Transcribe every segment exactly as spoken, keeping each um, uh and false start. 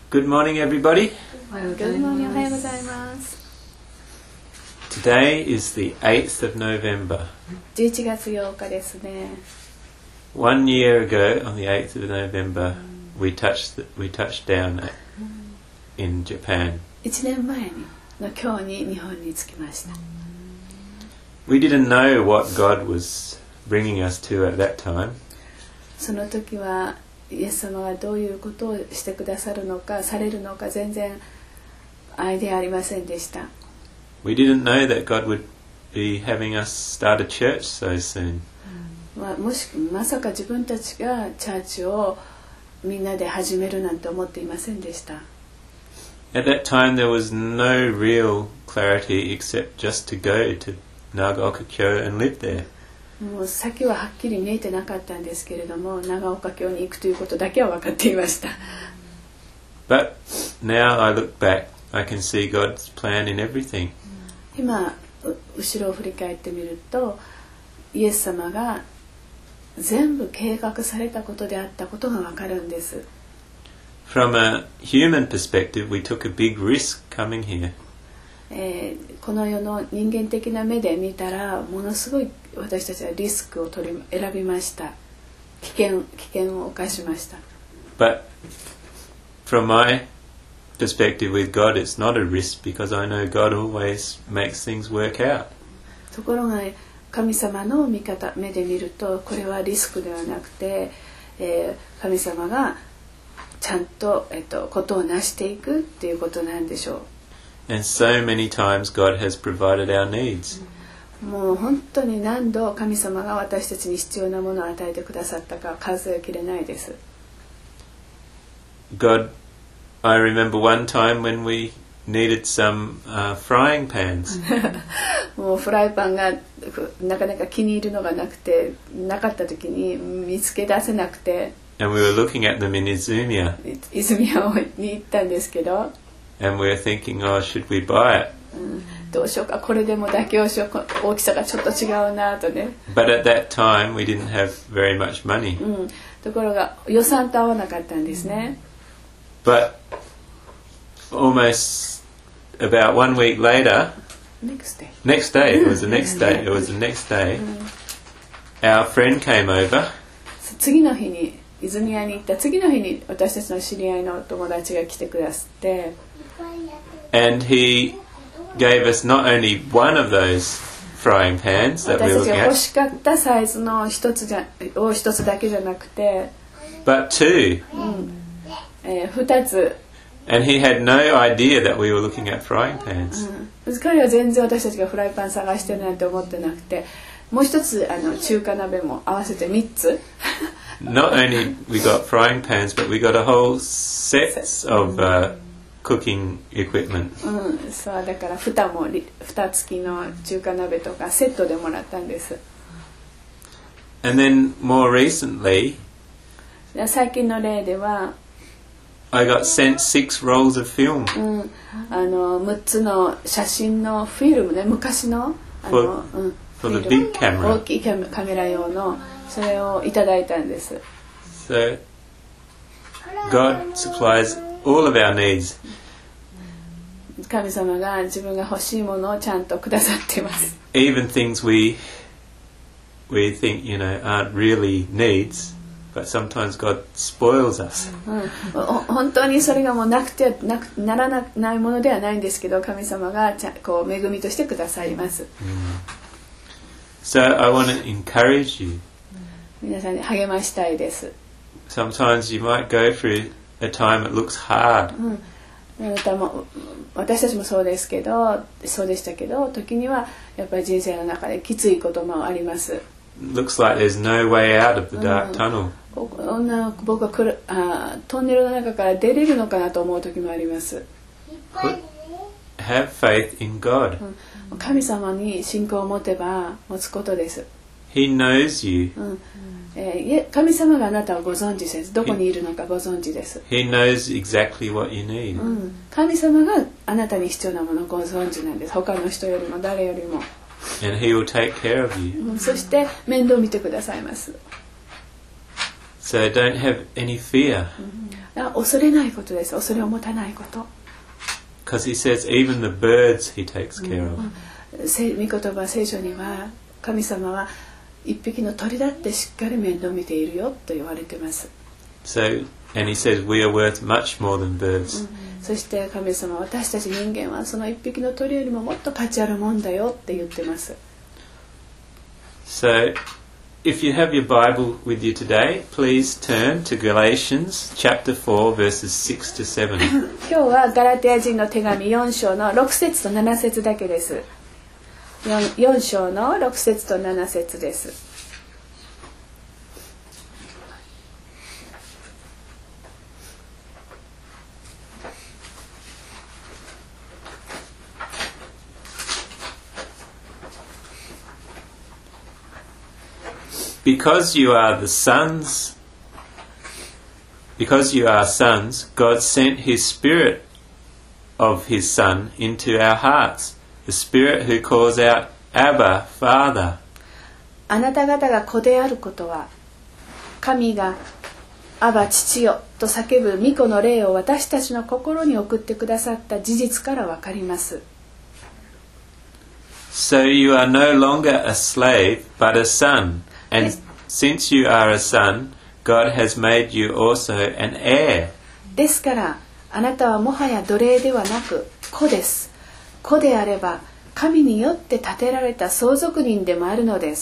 Good morning, everybody. Good morning, おはようございます。 Today is the eighth of November. じゅういちがつようかですね。 One year ago, on the eighth of November, we touched the, we touched down in Japan. いちねんまえにの今日に日本に着きました。 We didn't know what God was bringing us to at that time. その時はイエス様がどういうことをしてくださるのかされるのか全然アイデアありませんでした。 We didn't know that God would be having us start a church so soon. まあ、もしまさか自分たちがチャーチをみんなで始めるなんて思っていませんでした。 At that time there was no real clarity except just to go to Nagaoka-kyo and live there. もう先ははっきり見えてなかったんですけれども、長岡京に行くということだけは分かっていました。 But now I look back, I can see God's plan in everything. 今後ろを振り返ってみると、イエス様が全部計画されたことであったことが分かるんです。 From a human perspective, we took a big risk coming here. えー、この世の人間的な目で見たらものすごい私たちはリスクを取り選びました。危険危険を冒しました。 But from my perspective with God, it's not a risk because I know God always makes things work out. ところが神様の見方目で見るとこれはリスクではなくて、えー、神様がちゃんと、えっと、ことを成していくっていうことなんでしょう。 And so many times God has provided our needs. もう本当に何度神様が私たちに必要なものを与えてくださったか数えきれないです。 God, I remember one time when we needed some uh, frying pans. もうフライパンがなかなか気に入るのがなくてなかった時に見つけ出せなくて And we were looking at them in Izumiya. 泉谷に行ったんですけど And we were thinking, oh, should we buy it? うん、どうしようかこれでも妥協しよう大きさがちょっと違うなとね。 But at that time we didn't have very much money. うん、ところが予算と合わなかったんですね。 But almost about one week later, Next day. next day, it was the next day, it was the next day, our friend came over. 次の日に泉谷に行った次の日に私たちの知り合いの友達が来てくださって And he gave us not only one of those frying pans that we 私 were たちが looking 欲 at, しかったサイズの一つじゃを一つだけじゃなくて、 but two. うんえー、二つ、 And he had no idea that we were looking at frying pans. うん、彼は全然私たちがフライパン探してるなんて思ってなくてもう一つあの中華鍋も合わせて三つ Not only we got frying pans, but we got a whole set of uh, cooking equipment. うん、そうだから蓋も蓋付きの中華鍋とかセットでもらったんです。 And then more recently, 最近の例では、 I got sent six rolls of film うん、あのむっつの写真のフィルムね昔のあの、 for, うん、 for the big 大 camera. きいカメカメラ用のそれをいただいたんです。 So God supplies all of our needs. 神様が自分が欲しいものをちゃんとくださっています。 Even things we we think, you know, aren't really needs, but sometimes God spoils us. うん、本当にそれがもうなくてなくならないものではないんですけど神様がちゃこう恵みとしてくださいます。 So I want to encourage you. 皆さんに励ましたいです。 Sometimes you might go through a time that looks hard. うん、またも私たちもそうですけどそうでしたけど時にはやっぱり人生の中できついこともあります。 Looks like there's no way out of the dark tunnel. こんな僕はくるあトンネルの中から出れるのかなと思う時もあります。 Put, have faith in God. うん、神様に信仰を持てば持つことです。 He knows you. うんえー、いえ神様があなたをご存知です。どこにいるのかご存知です。 He knows exactly what you need. うん、神様があなたに必要なものをご存知なんです。他の人よりも誰よりも。 And He will take care of you. うん、そして面倒見てくださいます。 So don't have any fear. うん、 恐れないことです。恐れを持たないこと。 Because he says even the birds he takes care of. 御言葉聖書には神様は一匹の鳥だってしっかり面倒見ているよと言われています。 So, and he says we are worth much more than birds. そして神様は私たち人間はその一匹の鳥よりももっと価値あるもんだよって言ってます。 So, if you have your Bible with you today, please turn to Galatians chapter four, verses six to seven. 今日はガラテヤ人の手紙よん章のろく節となな節だけです。4, よん章のろく節となな節です。 Because you are the sons, because you are sons, God sent His Spirit of His Son into our hearts, the Spirit who calls out, Abba, Father. あなた方が子であることは、神がアバ父よと叫ぶ御子の霊を私たちの心に送ってくださった事実からわかります。 So you are no longer a slave, but a son. And since you are a son, God has made you also an heir. ですからあなたはもはや奴隷ではなく子です。子であれば神によって立てられた相続人でもあるのです。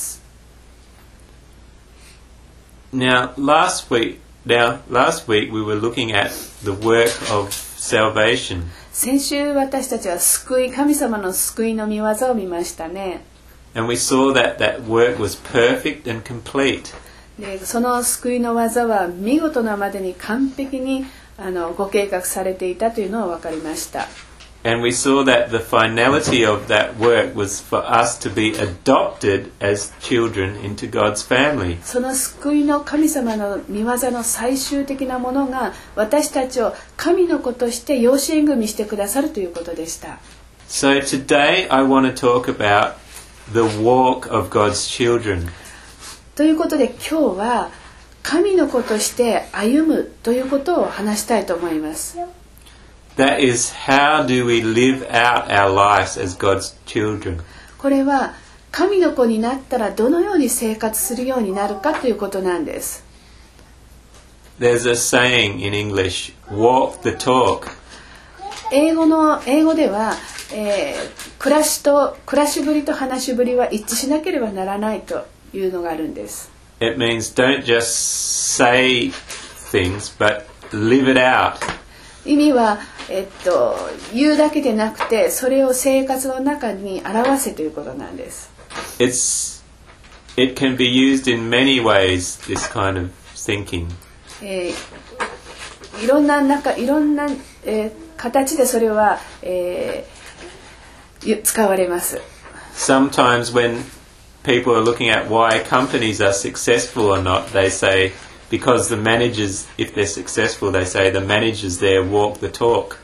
Now, last week, now last week we were looking at the work of salvation. 先週私たちは救い、神様の救いの御業を見ましたね。 And we saw that that work was perfect and complete. でその救いの技は見事なまでに完璧にあのご計画されていたというのは分かりました。 And we saw that the finality of that work was for us to be adopted as children into God's family. その救いの神様の御業の最終的なものが私たちを神の子として養子縁組してくださるということでした。 So today I want to talk about the walk of God's children. ということで今日は神の子として歩むということを話したいと思います。 That is, how do we live out our lives as God's children? これは神の子になったらどのように生活するようになるかということなんです。 There's a saying in English, walk the talk. 英語の英語では、えー、暮らしと暮らしぶりと話しぶりは一致しなければならないというのがあるんです。 It means don't just say things, but live it out. 意味は、えっと、言うだけでなくてそれを生活の中に表せということなんです。 It's, it can be used in many ways, this kind of thinking. えー、いろんな中いろんな、えー、形でそれは、えー、使われます。 Sometimes when people are looking at why companies are successful or not, they say because the managers, if they're successful, they say the managers there walk the talk.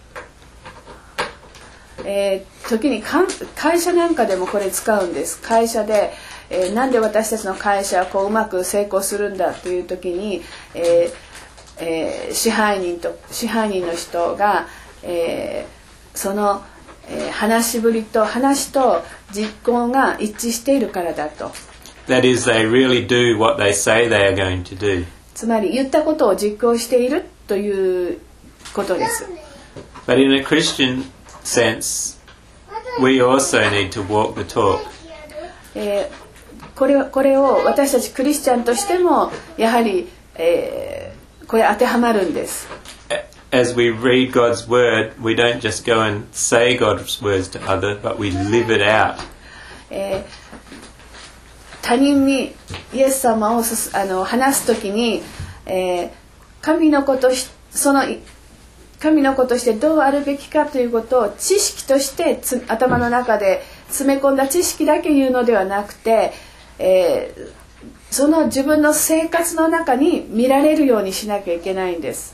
えー、時にかん会社なんかでもこれ使うんです。会社で、えー、なんで私たちの会社はこううまく成功するんだという時に、えーえー、支配人と支配人の人が、えー、その、えー、話しぶりと話と実行が一致しているからだと。 That is, they really do what they say they are going to do. つまり言ったことを実行しているということです。 But in a Christian sense, we also need to walk the talk. えー、これ、これを私たちクリスチャンとしてもやはり、えー、これ当てはまるんです。 As we read God's word, we don't just go and say God's words to others, but we live it out. えー他人にイエス様をあの話すときに、えー、神の子としその神の子としてどうあるべきかということを知識としてつ頭の中で詰め込んだ知識だけ言うのではなくて、えー、その自分の生活の中に見られるようにしなきゃいけないんです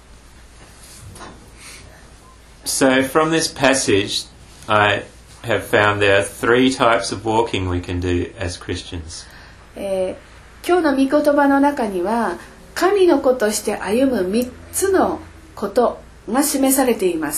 。So from this passage, I have found there are three types of walking we can do as Christians. えー、今日の御言葉の中には神の子として歩むみっつのことが示されています。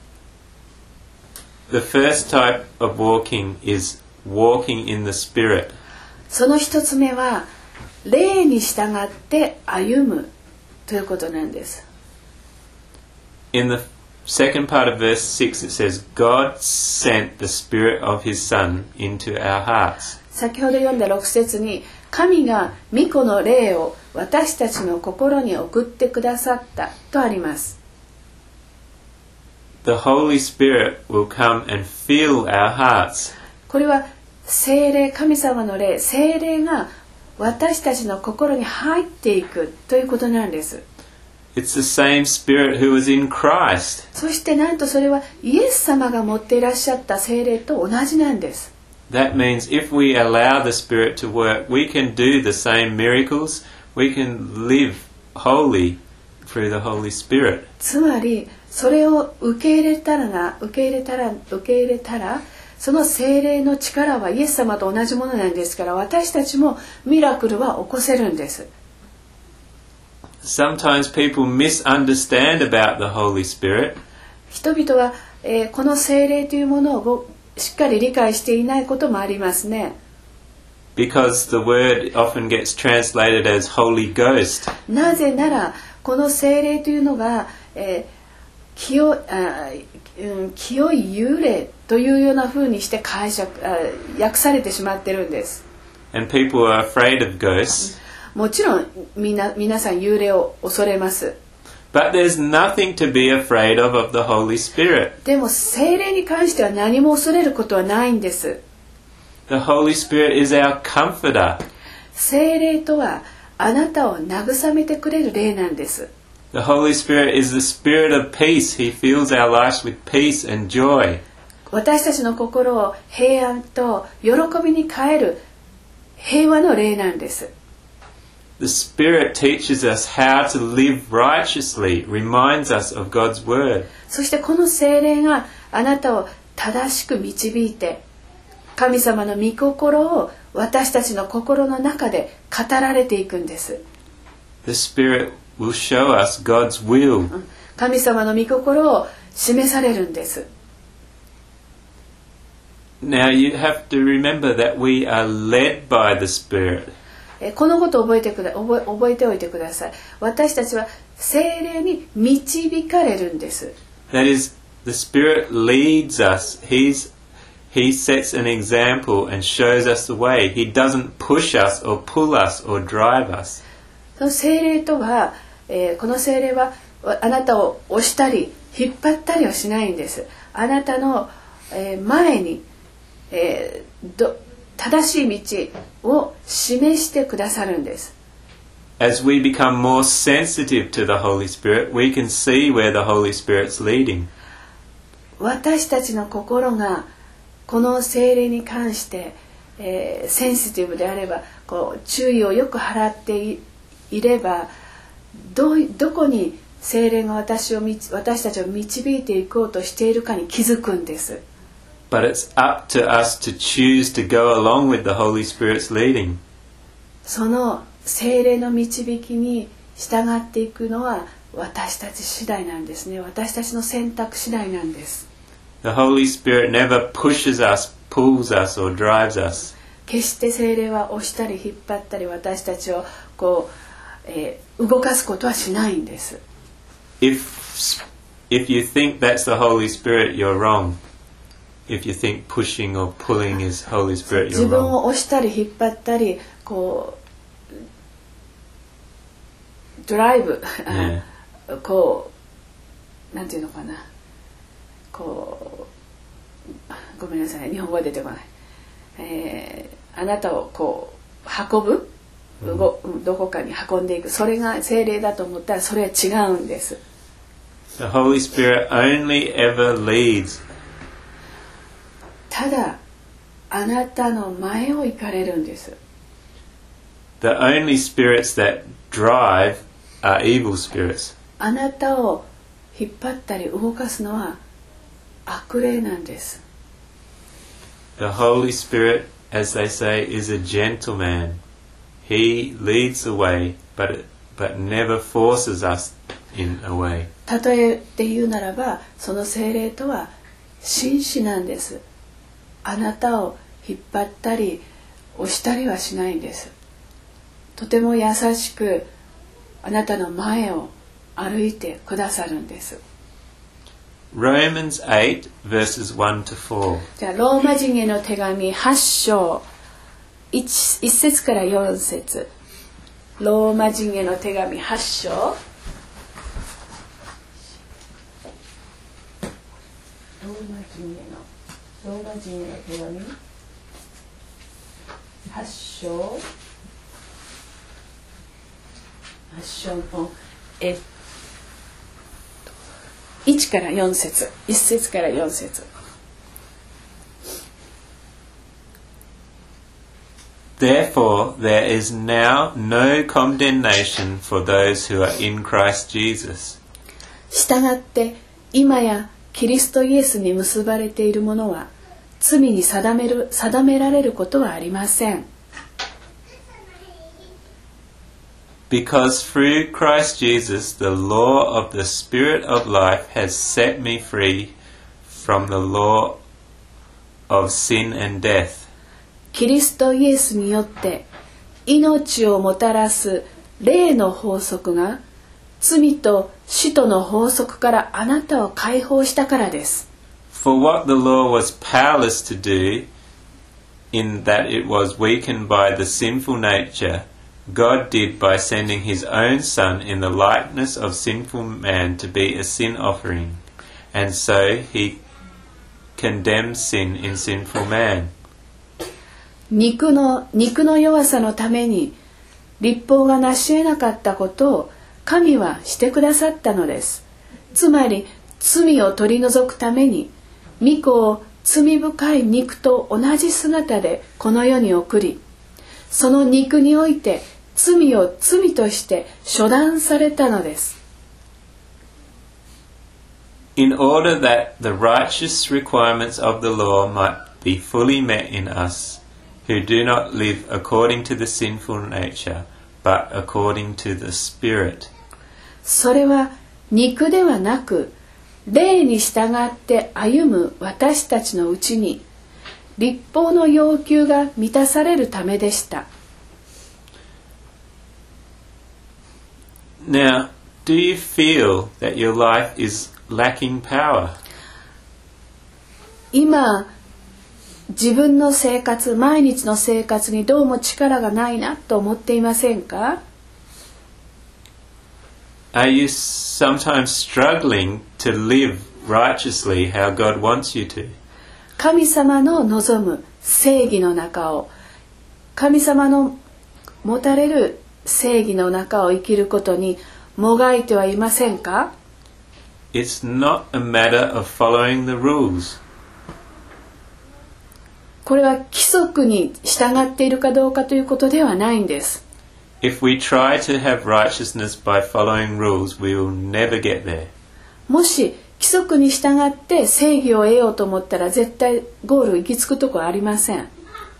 The first type of walking is walking in the Spirit. その一つ目は霊に従って歩むということなんです。 In the second part of verse six it says, God sent the Spirit of His Son into our hearts. 先ほど読んだろく節に、神が御子の霊を私たちの心に送ってくださったとあります。 The Holy Spirit will come and fill our hearts. これは聖霊、神様の霊、聖霊が私たちの心に入っていくということなんです。 It's the same Spirit who was in Christ. そしてなんとそれはイエス様が持っていらっしゃった聖霊と同じなんです。 That means if we allow the Spirit to work, we can do the same miracles. We can live holy through the Holy Spirit. つまりそれを受け入れたらな、受け入れたら、受け入れたら、その聖霊の力はイエス様と同じものなんですから、私たちもミラクルは起こせるんです。 Sometimes people misunderstand about the Holy Spirit. 人々は、えー、この聖霊というものをしっかり理解していないこともありますね。 Because the word often gets translated as Holy Ghost. なぜならこの聖霊というのが、えー清, あ、うん、清い幽霊というような風にして解釈あ訳されてしまってるんです。 And people are afraid of ghosts. もちろんみな皆さん幽霊を恐れます。 But there's nothing to be afraid of of the Holy Spirit. でも聖霊に関しては何も恐れることはないんです。 The Holy Spirit is our comforter. 聖霊とはあなたを慰めてくれる霊なんです。 The Holy Spirit is the Spirit of peace. He fills our lives with peace and joy. 私たちの心を平安と喜びに変える平和の霊なんです。 The Spirit teaches us how to live righteously, reminds us of God's word. そしてこの聖霊があなたを正しく導いて、神様の御心を私たちの心の中で語られていくんです。 The Spirit will show us God's will. 神様の御心を示されるんです。 Now you have to remember that we are led by the Spirit. このことを覚えてくだ、覚え、覚えておいてください。私たちは聖霊に導かれるんです。 That is, the Spirit leads us. He's, he sets an example and shows us the way. He doesn't push us or pull us or drive us. その聖霊とは、えー、この聖霊はあなたを押したり引っ張ったりはしないんです。あなたの、えー、前に、えー、ど正しい道を示してくださるんです。 As we become more sensitive to the Holy Spirit, we can see where the Holy Spirit's leading. 私たちの心がこの聖霊に関して、えー、センシティブであれば、こう注意をよく払ってい、いれば、ど, どこに聖霊が私を私たちを導いていこうとしているかに気づくんです。 But it's up to us to choose to go along with the Holy Spirit's leading. その聖霊の導きに従っていくのは私たち次第なんですね。私たちの選択次第なんです。 The Holy Spirit never pushes us, pulls us, or drives us. 決して聖霊は押したり引っ張ったり私たちをこう、えー、動かすことはしないんです。 If, if you think that's the Holy Spirit, you're wrong. If you think pushing or pulling is Holy Spirit, you're wrong. 自分を押したり引っ張ったりこうドライブ、yeah. こうなんていうのかな、こうごめんなさい日本語が出てこない、えー、あなたをこう運ぶ、mm. どこかに運んでいく、それが聖霊だと思ったらそれは違うんです。 The Holy Spirit only ever leads. ただあなたの前を行かれるんです。 The only spirits that drive are evil spirits. あなたを引っ張ったり動かすのは悪霊なんです。 The Holy Spirit, as they say, is a gentleman. He leads the way, but it but never forces us in a way. 例えて言うならば、その聖霊とは紳士なんです。あなたを引っ張ったり押したりはしないんです。とても優しくあなたの前を歩いてくださるんです。 Romans eight verses one to four. じゃあローマ人への手紙はち章 1, 1節からよん節。ローマ人への手紙はち章ローマ人へのローマ人への手紙はち章はち章のえっといちからよん節、いち節からよん節。 Therefore, there is now no condemnation for those who are in Christ Jesus. したがって今やキリストイエスに結ばれている者は罪に定める、定められることはありません。 Because through Christ Jesus, the law of the Spirit of life has set me free from the law of sin and death. キリストイエスによって命をもたらす霊の法則が罪と死との法則からあなたを解放したからです。 For what the law was powerless to do, in that it was weakened by the sinful nature, God did by sending his own Son in the likeness of sinful man to be a sin offering, and so he condemns sin in sinful man. 肉の、肉の弱さのために律法が成し得なかったことを神はしてくださったのです。つまり罪を取り除くために御子を罪深い肉と同じ姿でこの世に送り、その肉において罪を罪として処断されたのです。 In order that the righteous requirements of the law might be fully met in us, who do not live according to the sinful nature, but according to the Spirit. それは肉ではなく、霊に従って歩む私たちのうちに、律法の要求が満たされるためでした。 Now, do you feel that your life is lacking power? 今、自分の生活、毎日の生活にどうも力がないなと思っていませんか？ Are you sometimes struggling to live righteously how God wants you to? 神様の望む正義の中を、神様の持たれる正義の中を生きることにもがいてはいませんか？ It's not a matter of following the rules. これは規則に従っているかどうかということではないんです。 If we try to have righteousness by following rules, we will never get there. もし規則に従って正義を得ようと思ったら絶対ゴール行き着くところありません。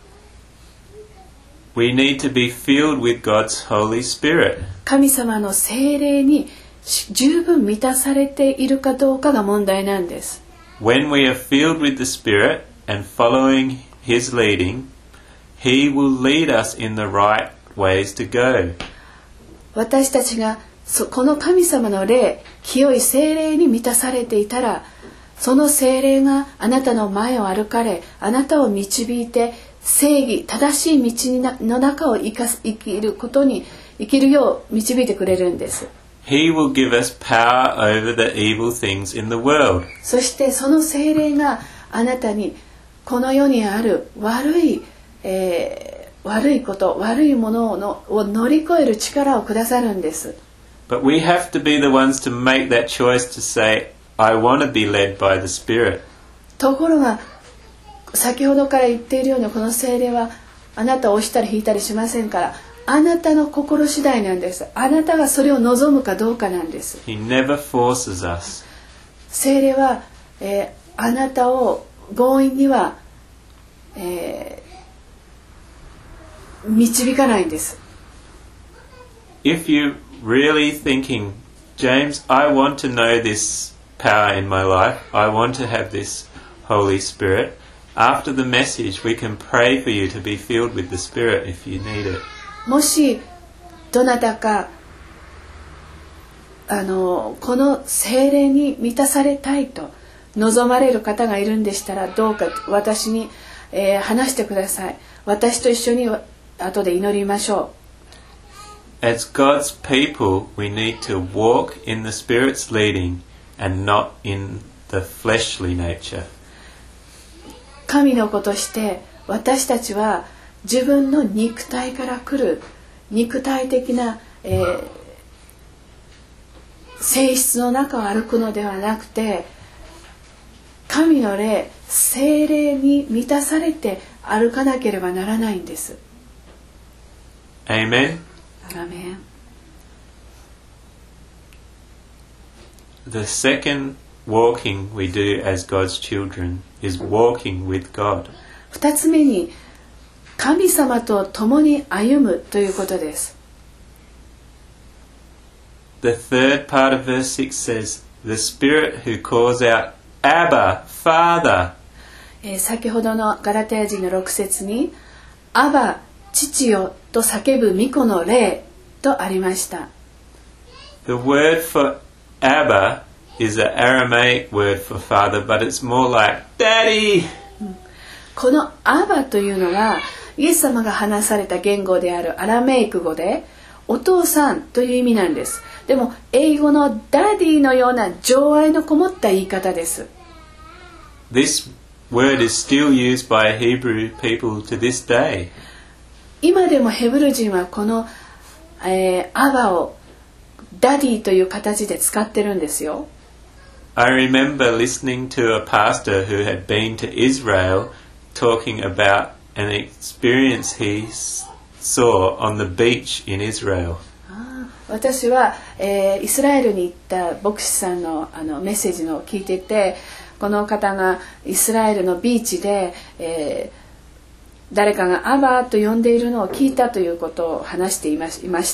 We need to be filled with God's Holy Spirit. 神様の聖霊に十分満たされているかどうかが問題なんです。 When we are filled with the Spirit and following His leading, He will lead us in the right ways to go. 私たちがこの神様の霊、清い聖霊に満たされていたら、その聖霊があなたの前を歩かれ、あなたを導いて正義、正しい道の中を生かす、生きることに生きるよう導いてくれるんです。 He will give us power over the evil things in the world. そしてその聖霊があなたにこの世にある悪い、えー、悪いこと、悪いもの のを乗り越える力をくださるんです。 But we have to be the ones to make that choice to say, I want to be led by the Spirit. ところが先ほどから言っているようにこの聖霊はあなたを押したり引いたりしませんから、あなたの心次第なんです。あなたがそれを望むかどうかなんです。 He never forces us. 聖霊は、えー、あなたを強引には、えー、導かないんです。 If you really thinking, James, I want to know this power in my life. I want to have this Holy Spirit. After the message, we can pray for you to be filled with the Spirit if you need it. もしどなたかあのこの聖霊に満たされたいと望まれる方がいるんでしたら、どうか私に、えー、話してください。私と一緒に後で祈りましょう。As God's people, we need to walk in the Spirit's leading and not in the fleshly nature. 神の子として私たちは自分の肉体から来る肉体的な、えー、性質の中を歩くのではなくて、神の霊、聖霊に満たされて歩かなければならないんです。 Amen. Amen. The second walking we do as God's children is walking with God. 二つ目に神様と共に歩むということです。 The third part of verse six says, "The Spirit who calls out, Abba, Father." えー、先ほどのガラテヤ人のろく節に、アバ、父よと叫ぶ御子の霊とありました。 The word for Abba is an Aramaic word for father, but it's more like Daddy. このアバというのはイエス様が話された言語であるアラメイク語でお父さんという意味なんです。でも英語のダディのような情愛のこもった言い方です。 This word is still used by Hebrew people to this day. 今でもヘブル人はこの、えー、アバをダディという形で使ってるんですよ。 I remember listening to a pastor who had been to Israel talking about an experience he saw on the beach in Israel. 私は、えー、イスラエルに行った牧師さん の, あのメッセージを聞いてて、この方がイスラエルのビーチで、えー、誰かがアバと呼んでいるのを聞いたということを話していました。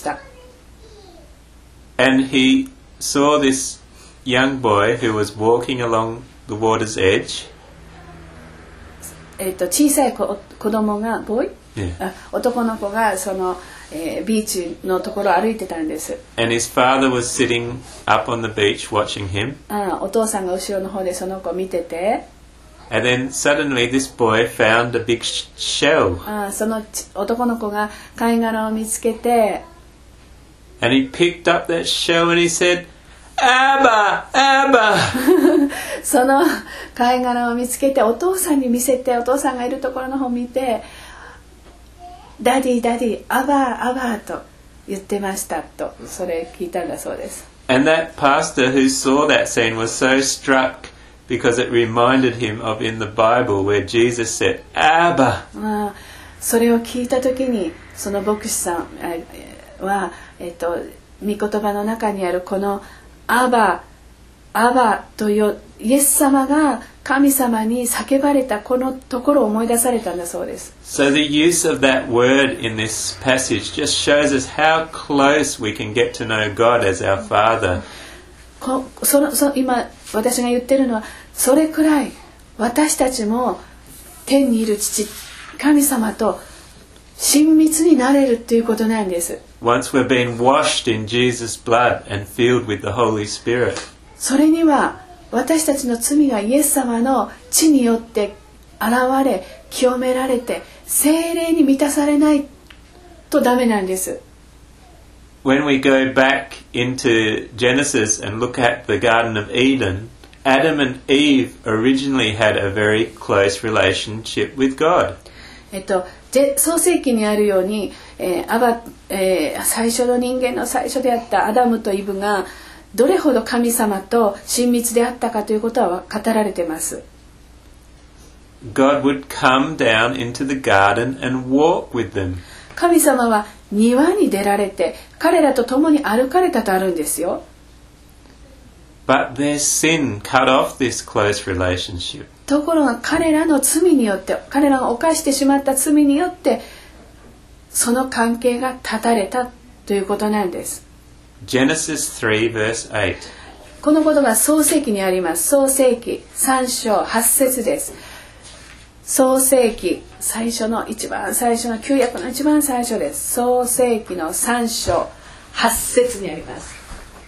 And he saw this young boy who was walking along the water's edge. えっと小さい子子供がボーイ、 yeah. あ男の子がその、えー、ビーチのところを歩いてたんです。 And his father was sitting up on the beach watching him. あお父さんが後ろの方でその子を見てて。 And then suddenly this boy found a big shell. あその男の子が貝殻を見つけて。 And he picked up that shell and he said, Abba, Abba. その貝殻を見つけてお父さんに見せて、お父さんがいるところの方を見て、ダディダディアバアバと言ってましたと、それ聞いたんだそうです。 And that pastor who saw that scene was so struck because it reminded him of in the Bible where Jesus said, Abba. あそれを聞いた時にその牧師さんは、えっと、御言葉の中にあるこのアバ、アバというイエス様が神様に叫ばれたこのところを思い出されたんだそうです。 So the use of that word in this passage just shows us how close we can get to know God as our Father. こそのそ今私が言ってるのはそれくらい私たちも天にいる父神様と親密になれるということなんです。 Once we've been washed in Jesus' blood and filled with the Holy Spirit. それには私たちの罪がイエス様の血によって現れ清められて聖霊に満たされないとダメなんです。 When we go back into Genesis and look at the Garden of Eden, Adam and Eve originally had a very close relationship with God. えっと創世記にあるように、えーアバえー、最初の人間の最初であったアダムとイブがどれほど神様と親密であったかということは語られています。 God would come down into the garden and walk with them. 神様は庭に出られて彼らと共に歩かれたとあるんですよ。 But their sin cut off this close relationship. ところが彼らの罪によって彼らが犯してしまった罪によってその関係が断たれたということなんです。 Genesis three verse eight. このことが創世記にあります。創世記さん章はち節です。創世記最初の一番最初の旧約の一番最初です。創世記のさん章はち節にあります。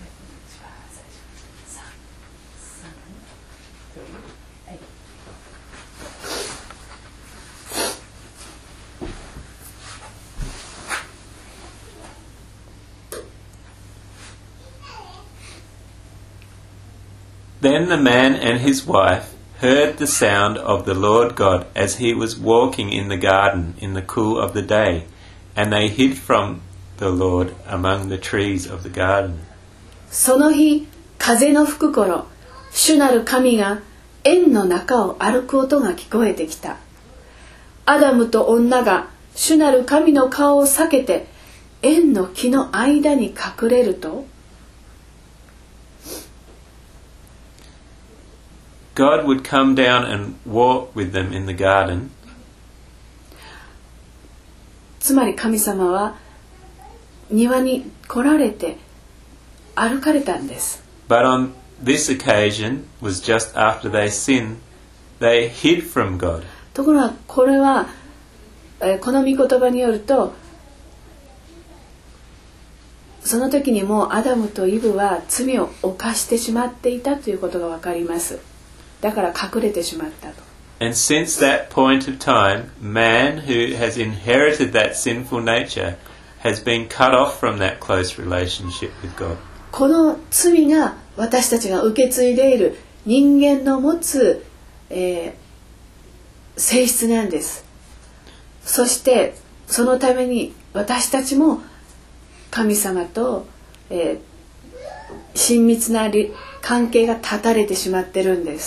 Then the man and his wife heard the sound of the Lord God as he was walking in the garden in the cool of the day, and they hid from the Lord among the trees of the garden. その日、風の吹く頃、主なる神が園の中を歩く音が聞こえてきた。アダムと女が主なる神の顔を避けて園の木の間に隠れると、 God would come down and walk with them in the garden. つまり神様は庭に来られて歩かれたんです。 But on this occasion was just after they sinned, they hid from God. ところがこれは、えー、この御言葉によると、その時にもうアダムとイブは罪を犯してしまっていたということがわかります。だから隠れてしまったと。 And since that point of time, man who has inherited that sinful nature has been cut off from that close relationship with God. この罪が私たちが受け継いでいる人間の持つ、えー、性質なんです。そしてそのために私たちも神様と、えー、親密な関係が断たれてしまってるんです。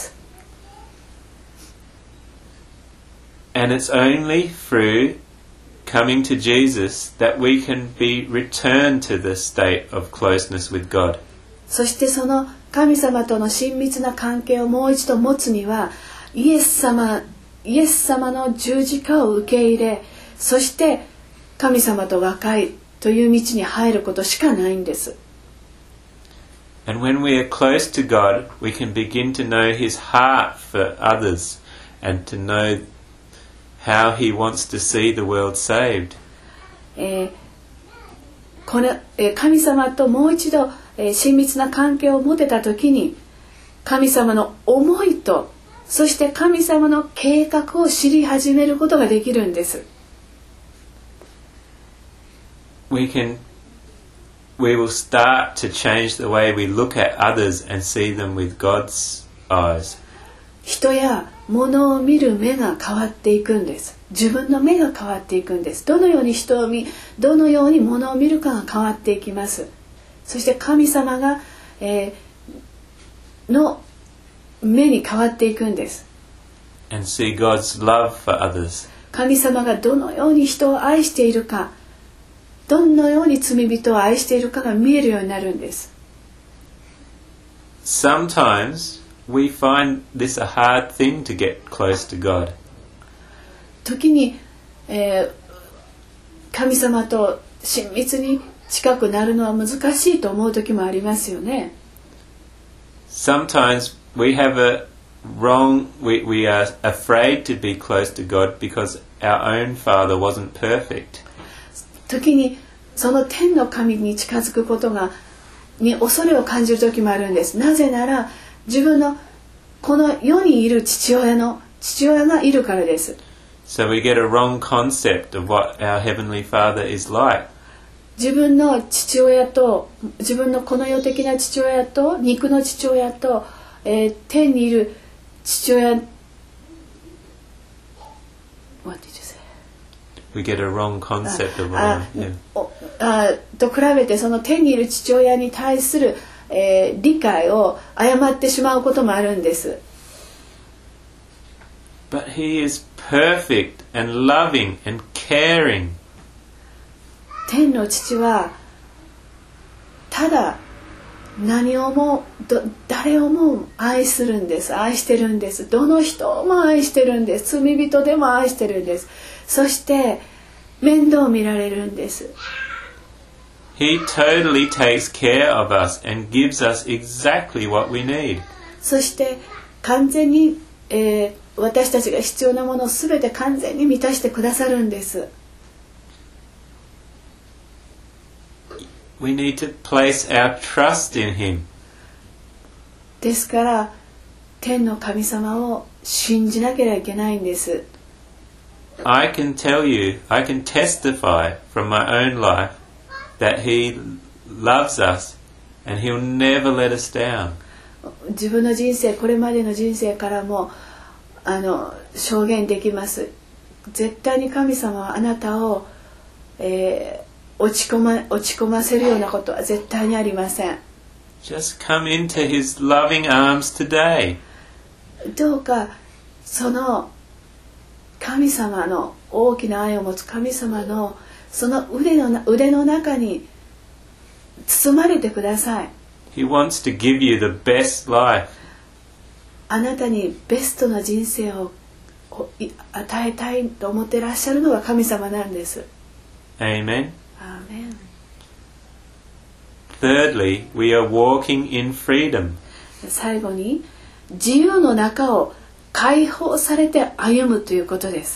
And it's only through coming to Jesus that we can be returned to the state of closeness with God. そしてその神様との親密な関係をもう一度持つには、イエス様、イエス様の十字架を受け入れ、そして神様と和解という道に入ることしかないんです。 And when we are close to God, we can begin to know His heart for others and to know how He wants to see the world saved. えー、この、えー、神様ともう一度、えー、親密な関係を持てたときに、神様の思いと、そして神様の計画を知り始めることができるんです。 We can, we will start to change the way we look at others and see them with God's eyes. 人や物を見る目が変わっていくんです。自分の目が変わっていくんです。どのように人を見、どのように物を見るかが変わっていきます。そして神様が、えー、の目に変わっていくんです。 And see God's love for others. 神様がどのように人を愛しているか、どのように罪人を愛しているかが見えるようになるんです。 Sometimes we find this a hard thing to get close to God. 時に、えー、神様と親密に近くなるのは難しいと思う時もありますよね。 Sometimes we have a wrong, we, we are afraid to be close to God because our own Father wasn't perfect. 時にその天の神に近づくことがに恐れを感じる時もあるんです。なぜなら自分のこの世にいる父親の父親がいるからです。 So we get a wrong concept of what our Heavenly Father is like. 自分の父親と自分のこの世的な父親と肉の父親と、えー、天にいる父親 What did you say? We get a wrong concept of what, yeah. あと比べてその天にいる父親に対する、えー、理解を誤ってしまうこともあるんです。 But He is perfect and loving and caring. 天の父はただ何をもど誰をも愛するんです。愛してるんです。どの人も愛してるんです。罪人でも愛してるんです。そして面倒見られるんです。 He totally takes care of us and gives us exactly what we need. そして完全に、えー、私たちが必要なものをすべて完全に満たしてくださるんです。 We need to place our trust in Him. ですから天の神様を信じなければいけないんです。 I can tell you, I can testify from my own life that He loves us and He'll never let us down. 自分の人生、これまでの人生からもあの証言できます。絶対に神様はあなたを、えー落ち込ま、落ち込ませるようなことは絶対にありません。 Just come into His loving arms today. どうかその神様の大きな愛を持つ神様のその腕の、腕の中に包まれてください。 He wants to give you the best life. あなたにベストな人生を与えたいと思っていらっしゃるのが神様なんです。 Amen. Amen. Thirdly, we are walking in freedom. 最後に自由の中を解放されて歩むということです。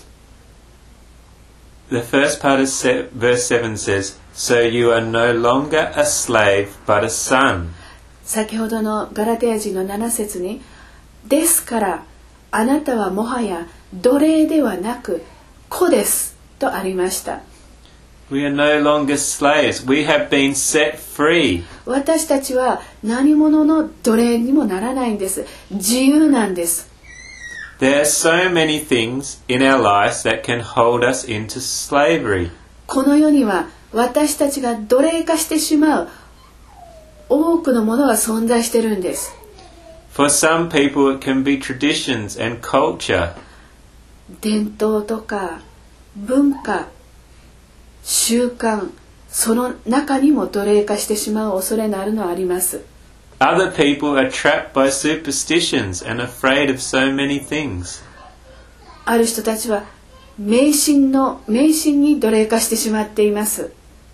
The first part of verse seven says, So you are no longer a slave, but a son. 先ほどのガラテヤ人のなな節に、ですからあなたはもはや奴隷ではなく子ですとありました。 We are no longer slaves. We have been set free. 私たちは何者の奴隷にもならないんです。自由なんです。 There are so many things in our lives that can hold us into slavery. この世には私たちが奴隷化してしまう多くのものが存在しているんです。 For some people it can be traditions and culture. 伝統とか文化、習慣、その中にも奴隷化してしまう恐れのあるのはあります。 Other people are trapped by superstitions and afraid of so many things. ある人たちは迷信の迷信に奴隷化してしまっています。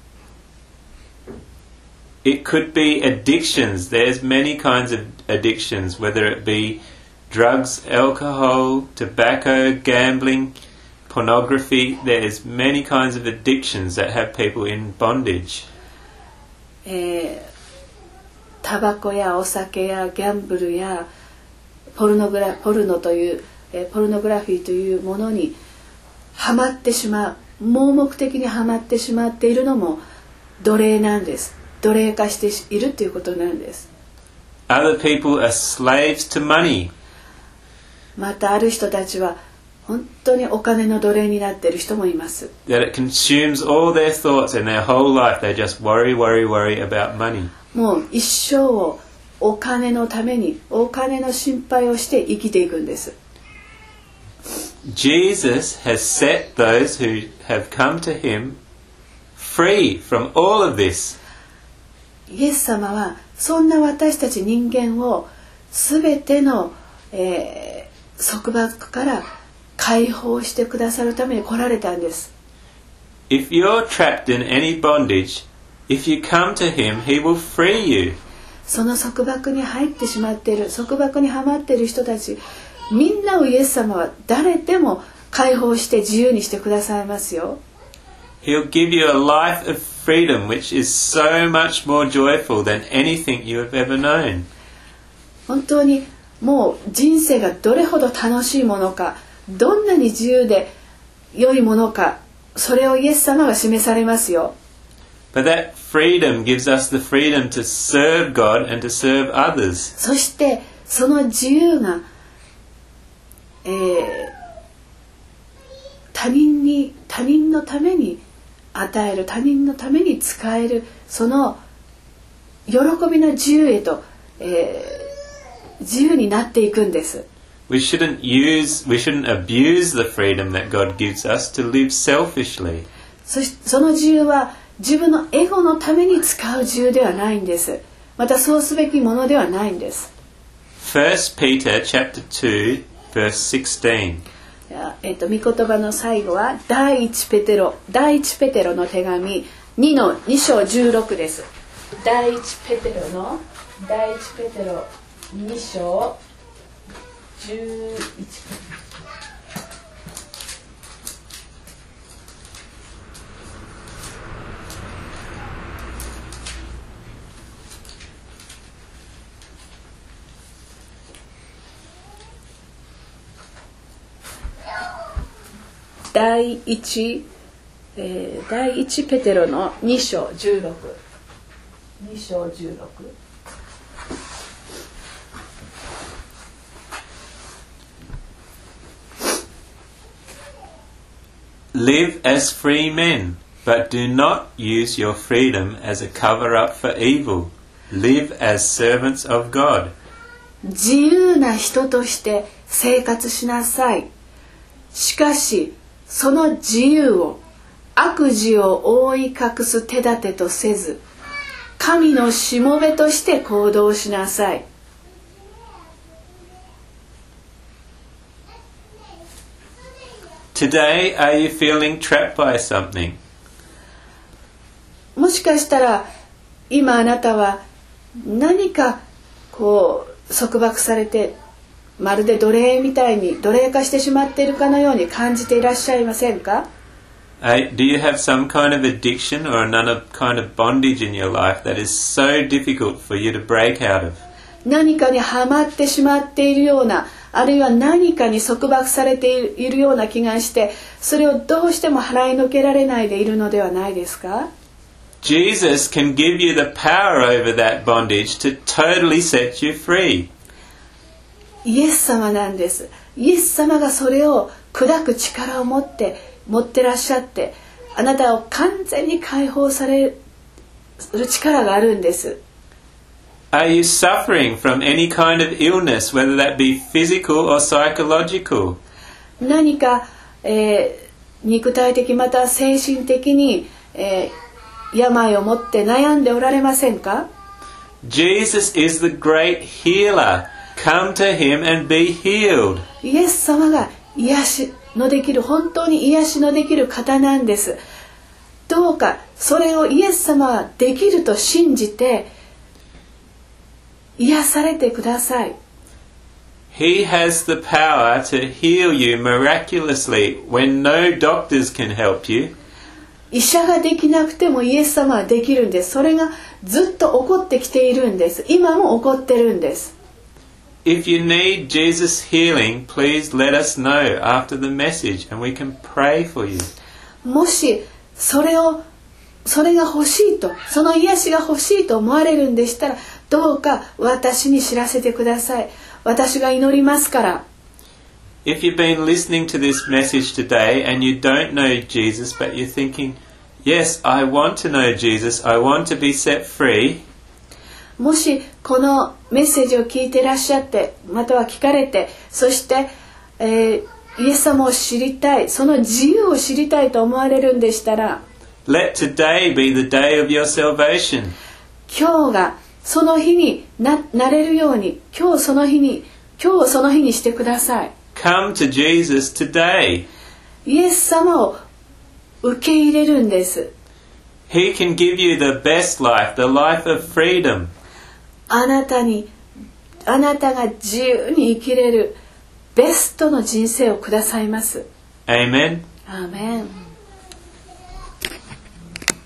It could be addictions. There's many kinds of addictions, whether it be drugs, alcohol, tobacco, gambling, pornography. There's many kinds of addictions that have people in bondage. えータバコやお酒やギャンブルやポルノグラポルノという、えー、ポルノグラフィーというものにはまってしまう、盲目的にはまってしまっているのも奴隷なんです。奴隷化しているということなんです。 Other people are slaves to money. またある人たちは本当にお金の奴隷になっている人もいます。 That it consumes all their thoughts and their whole life. They just worry, worry, worry about money. もう一生をお金のためにお金の心配をして生きていくんです。 Jesus has set those who have come to him free from all of this. イエス様はそんな私たち人間をすべての、えー、束縛から解放してくださるために来られたんです。 If you're trapped in any bondage, if you come to him, he will free you. その束縛に入ってしまっている、束縛にはまっている人たち、みんなをイエス様は誰でも解放して自由にしてくださいますよ。 He'll give you a life of freedom which is so much more joyful than anything you have ever known. 本当にもう人生がどれほど楽しいものか、どんなに自由で良いものか、それをイエス様が示されますよ。 But that freedom gives us the freedom to serve God and to serve others. そしてその自由が、えー、他人に他人のために与える、他人のために使える、その喜びの自由へと、えー、自由になっていくんです。 We shouldn't use, we shouldn't abuse the freedom that God gives us to live selfishly. そし、その自由は自分のエゴのために使う自由ではないんです。またそうすべきものではないんです。 First Peter chapter two verse sixteen. えっと御言葉の最後は第一ペテロ第一ペテロの手紙にのに章じゅうろくです。第一ペテロの第一ペテロに章じゅういち。第一、えー、第一ペテロのに章じゅうろく。に章じゅうろく。 Live as free men, but do not use your freedom as a cover-up for evil. Live as servants of God. 自由な人として生活しなさい。しかし、その自由を悪事を覆い隠す手立てとせず、神のしもべとして行動しなさい。 Today, are you feeling trapped by something? もしかしたら今あなたは何かこう束縛されて、まるで奴隷みたいに奴隷化してしまっているかのように感じていらっしゃいませんか？ Uh, do you have some kind of addiction or another kind of bondage in your life that is so difficult for you to break out of? 何かにはまってしまっているような、あるいは何かに束縛されているような気がして、それをどうしても払いのけられないでいるのではないですか？ Jesus can give you the power over that bondage to totally set you free. イエス様なんです。イエス様がそれを砕く力を持って持ってらっしゃって、あなたを完全に解放される力があるんです。 Are you suffering from any kind of illness, whether that be physical or psychological? 何か、えー、肉体的また精神的に、えー、病を持って悩んでおられませんか？ Jesus is the great healer. Come to him and be healed. イエス様が癒しのできる、本当に癒しのできる方なんです。どうかそれをイエス様はできると信じて癒されてください。 He has the power to heal you miraculously when no doctors can help you. 医者ができなくてもイエス様はできるんです。それがずっと起こってきているんです。今も起こってるんです。 If you need Jesus' healing, please let us know after the message and we can pray for you. もしそれをそれが欲しいと、その癒しが欲しいと思われるんでしたら、どうか私に知らせてください。私が祈りますから。 If you've been listening to this message today and you don't know Jesus, but you're thinking, yes, I want to know Jesus, I want to be set free. もしこのメッセージを聞いていらっしゃって、または聞かれて、そして、えー、イエス様を知りたい、その自由を知りたいと思われるんでしたら、 Let today be the day of your salvation. 今日がその日に な, なれるように、今日その日に、今日をその日にしてください。 Come to Jesus today. イエス様を受け入れるんです。 He can give you the best life, the life of freedom. あなたに、あなたが自由に生きれるベストの人生をくださいます。 Amen. アーメン。